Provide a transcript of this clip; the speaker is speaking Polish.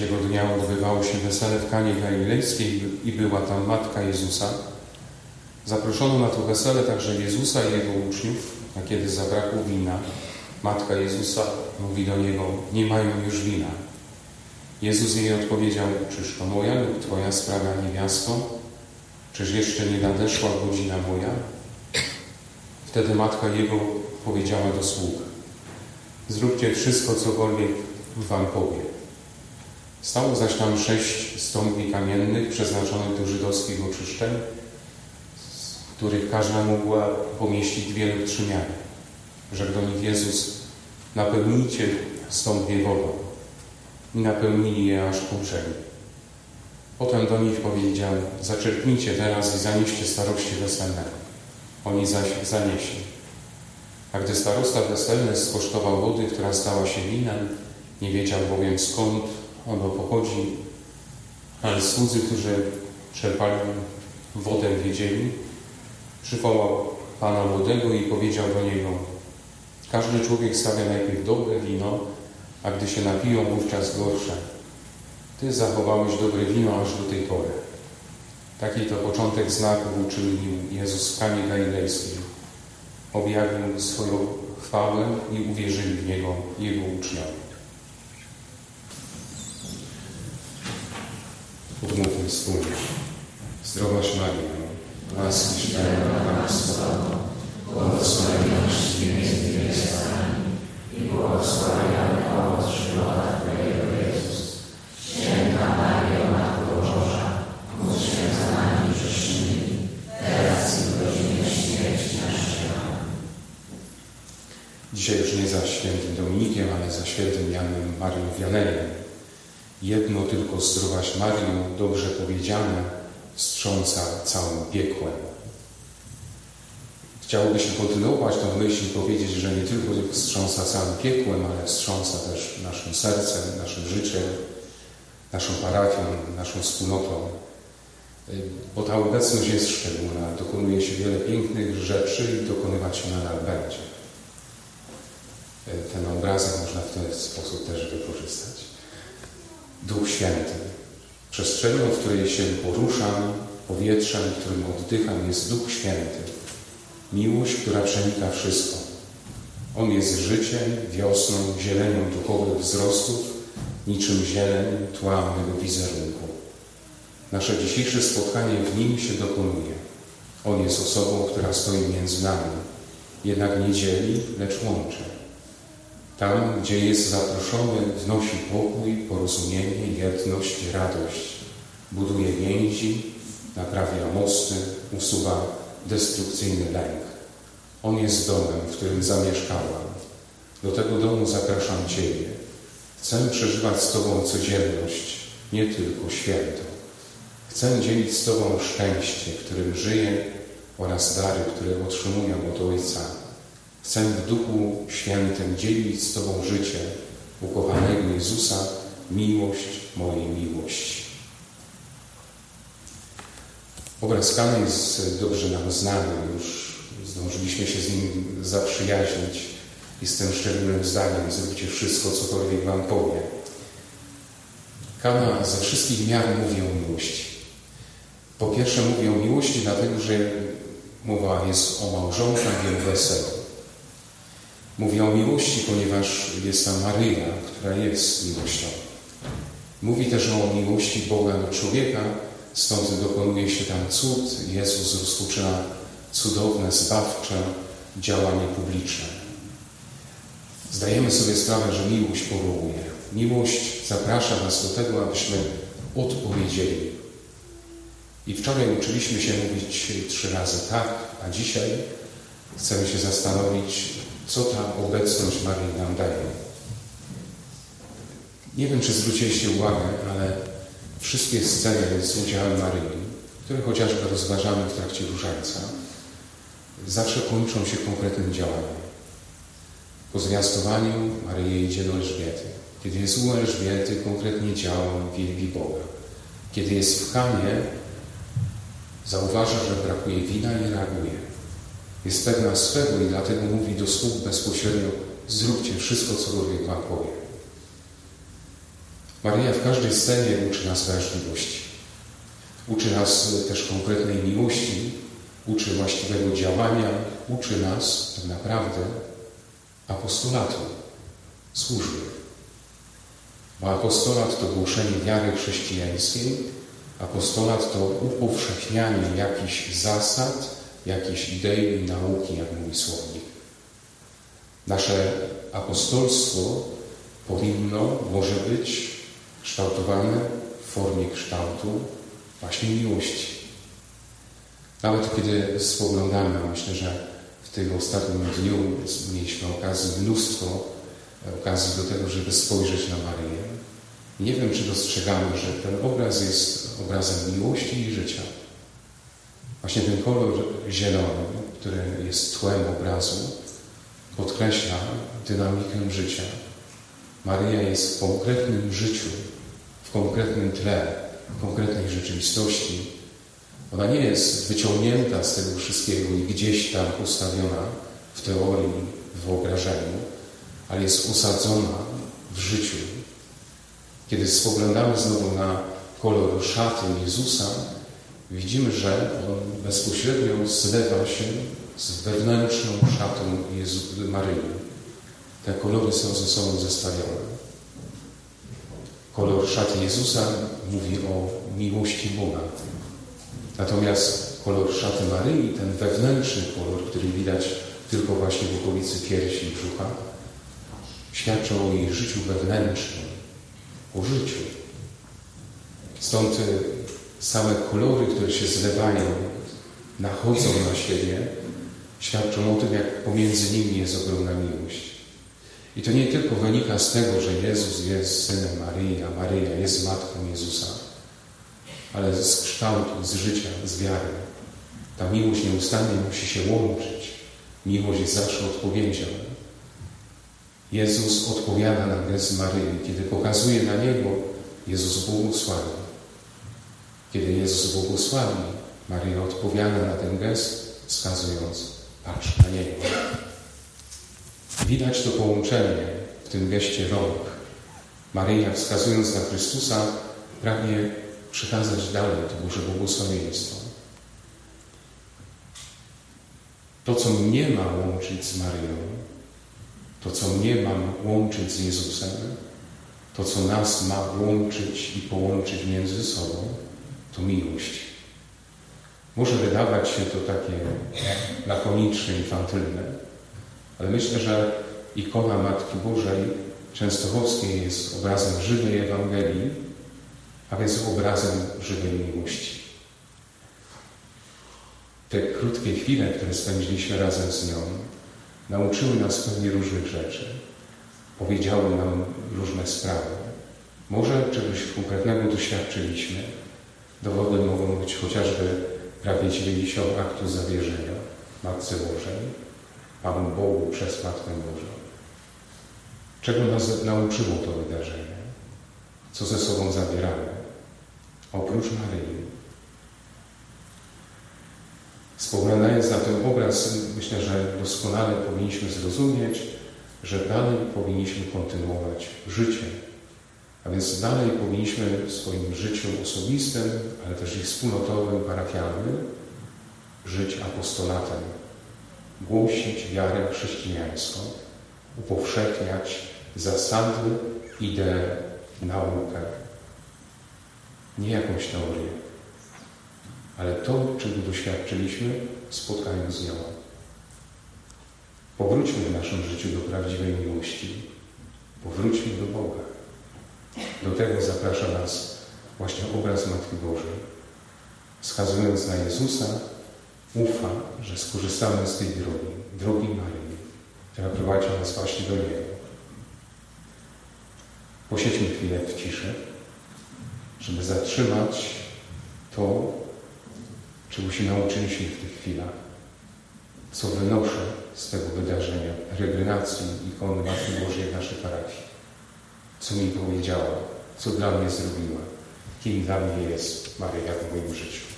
trzeciego dnia odbywało się wesele w Kanie Galilejskiej i była tam matka Jezusa. Zaproszono na to wesele także Jezusa i Jego uczniów, a kiedy zabrakło wina, matka Jezusa mówi do Niego: nie mają już wina. Jezus jej odpowiedział: czyż to moja lub Twoja sprawa, niewiasto? Czyż jeszcze nie nadeszła godzina moja? Wtedy matka Jego powiedziała do sług: zróbcie wszystko, cokolwiek wam powie. Stało zaś tam 6 stągwi kamiennych przeznaczonych do żydowskich oczyszczeń, z których każda mogła pomieścić 2 lub 3 miary. Rzekł do nich Jezus: napełnijcie stągwie wodą. I napełnili je aż ku brzegu. Potem do nich powiedział: zaczerpnijcie teraz i zanieście staroście weselnego. Oni zaś zanieśli. A gdy starosta weselny skosztował wody, która stała się winem, nie wiedział bowiem skąd ono pochodzi, ale słudzy, którzy czerpali wodę, wiedzieli, przywołał pana młodego i powiedział do niego: każdy człowiek stawia najpierw dobre wino, a gdy się napiją, wówczas gorsze. Ty zachowałeś dobre wino aż do tej pory. Taki to początek znaków uczynił Jezus w Kanie Galilejskiej. Objawił swoją chwałę i uwierzyli w Niego Jego uczniowie. Pomówmy wspólnie. Zdrowaś Maryjo, łaskiś pełna Pan z Tobą, błogosławionaś Ty między niewiastami i błogosławiony owoc żywota Twojego Jezus. Święta Maryjo, Matko Boża, módl się za nami grzesznymi, teraz i w godzinie śmierci naszej. Dzisiaj już nie za świętym Dominikiem, ale za świętym Janem Marią Wianejem. Jedno tylko zdrowaś Maryjo, dobrze powiedziane, wstrząsa całym piekłem. Chciałoby się kontynuować tę myśl i powiedzieć, że nie tylko wstrząsa całym piekłem, ale wstrząsa też naszym sercem, naszym życiem, naszą parafią, naszą wspólnotą. Bo ta obecność jest szczególna, dokonuje się wiele pięknych rzeczy i dokonywać się nadal będzie. Ten obrazek można w ten sposób też wykorzystać. Duch Święty. Przestrzenią, w której się poruszam, powietrzem, którym oddycham, jest Duch Święty. Miłość, która przenika wszystko. On jest życiem, wiosną, zielenią duchowych wzrostów, niczym zieleń tła mego wizerunku. Nasze dzisiejsze spotkanie w Nim się dokonuje. On jest osobą, która stoi między nami, jednak nie dzieli, lecz łączy. Tam, gdzie jest zaproszony, wnosi pokój, porozumienie, jedność, radość. Buduje więzi, naprawia mosty, usuwa destrukcyjny lęk. On jest domem, w którym zamieszkałam. Do tego domu zapraszam Ciebie. Chcę przeżywać z Tobą codzienność, nie tylko święto. Chcę dzielić z Tobą szczęście, którym żyję, oraz dary, które otrzymuję od Ojca. Chcę w Duchu Świętym dzielić z Tobą życie ukochanego Jezusa, miłość mojej miłości. Obraz Kany jest dobrze nam znany, już zdążyliśmy się z nim zaprzyjaźnić i z tym szczególnym zdaniem: zróbcie wszystko, cokolwiek wam powie. Kana ze wszystkich miar mówi o miłości. Po pierwsze mówi o miłości, dlatego że mowa jest o małżonkach i o weselu. Mówi o miłości, ponieważ jest tam Maryja, która jest miłością. Mówi też o miłości Boga do człowieka, stąd dokonuje się tam cud. Jezus rozpoczyna cudowne, zbawcze działanie publiczne. Zdajemy sobie sprawę, że miłość powołuje. Miłość zaprasza nas do tego, abyśmy odpowiedzieli. I wczoraj uczyliśmy się mówić 3 razy tak, a dzisiaj chcemy się zastanowić, co ta obecność Maryi nam daje. Nie wiem, czy zwróciliście uwagę, ale wszystkie sceny z udziałem Maryi, które chociażby rozważamy w trakcie różańca, zawsze kończą się konkretnym działaniem. Po zwiastowaniu Maryja idzie do Elżbiety. Kiedy jest u Elżbiety, konkretnie działa, wielbi Boga. Kiedy jest w Kanie, zauważa, że brakuje wina i reaguje. Jest pewna swego i dlatego mówi do sług bezpośrednio: zróbcie wszystko, cokolwiek wam powie. Maryja w każdej scenie uczy nas wrażliwości. Uczy nas też konkretnej miłości, uczy właściwego działania, uczy nas tak naprawdę apostolatu, służby. Bo apostolat to głoszenie wiary chrześcijańskiej, apostolat to upowszechnianie jakichś zasad, jakiejś idei, nauki, jak mówi słownik. Nasze apostolstwo może być kształtowane w formie kształtu właśnie miłości. Nawet kiedy spoglądamy, a myślę, że w tym ostatnim dniu mieliśmy mnóstwo okazji do tego, żeby spojrzeć na Maryję. Nie wiem, czy dostrzegamy, że ten obraz jest obrazem miłości i życia. Właśnie ten kolor zielony, który jest tłem obrazu, podkreśla dynamikę życia. Maryja jest w konkretnym życiu, w konkretnym tle, w konkretnej rzeczywistości. Ona nie jest wyciągnięta z tego wszystkiego i gdzieś tam postawiona w teorii, w wyobrażeniu, ale jest osadzona w życiu. Kiedy spoglądamy znowu na kolor szaty Jezusa, widzimy, że on bezpośrednio zlewa się z wewnętrzną szatą Maryi. Te kolory są ze sobą zestawione. Kolor szaty Jezusa mówi o miłości Boga. Natomiast kolor szaty Maryi, ten wewnętrzny kolor, który widać tylko właśnie w okolicy piersi i brzucha, świadczy o jej życiu wewnętrznym, o życiu. Stąd same kolory, które się zlewają, nachodzą na siebie, świadczą o tym, jak pomiędzy nimi jest ogromna miłość. I to nie tylko wynika z tego, że Jezus jest synem Maryi, a Maryja jest matką Jezusa, ale z kształtu, z życia, z wiary. Ta miłość nieustannie musi się łączyć. Miłość jest zawsze odpowiedzią. Jezus odpowiada na gest Maryi. Kiedy pokazuje na Niego, Jezus błogosławi. Kiedy Jezus błogosławi, Maryja odpowiada na ten gest, wskazując: patrz na Niego. Widać to połączenie w tym geście rąk. Maryja, wskazując na Chrystusa, pragnie przekazać dalej to Boże błogosławieństwo. To, co mnie ma łączyć z Maryją, to, co mnie ma łączyć z Jezusem, to, co nas ma łączyć i połączyć między sobą, to miłość. Może wydawać się to takie lakoniczne, infantylne, ale myślę, że ikona Matki Bożej Częstochowskiej jest obrazem żywej Ewangelii, a więc obrazem żywej miłości. Te krótkie chwile, które spędziliśmy razem z nią, nauczyły nas pewnie różnych rzeczy. Powiedziały nam różne sprawy. Może czegoś konkretnego doświadczyliśmy. Dowodem mogą być chociażby prawie 90 aktów zawierzenia Matce Bożej, Panu Bogu przez Matkę Bożą. Czego nas nauczyło to wydarzenie? Co ze sobą zabieramy? Oprócz Maryi. Spoglądając na ten obraz, myślę, że doskonale powinniśmy zrozumieć, że dalej powinniśmy kontynuować życie. A więc dalej powinniśmy w swoim życiu osobistym, ale też i wspólnotowym, parafialnym żyć apostolatem. Głosić wiarę chrześcijańską, upowszechniać zasady, idee, naukę. Nie jakąś teorię, ale to, czego doświadczyliśmy, spotkając z nią. Powróćmy w naszym życiu do prawdziwej miłości. Powróćmy do Boga. Do tego zaprasza nas właśnie obraz Matki Bożej. Wskazując na Jezusa, ufa, że skorzystamy z tej drogi Maryi, która prowadzi nas właśnie do Niego. Posiedźmy chwilę w ciszy, żeby zatrzymać to, czego się nauczyliśmy w tych chwilach, co wynoszę z tego wydarzenia, peregrinacji ikony Matki Bożej w naszej parafii. Co mi powiedziała, co dla mnie zrobiła, kim dla mnie jest Maryja w moim życiu.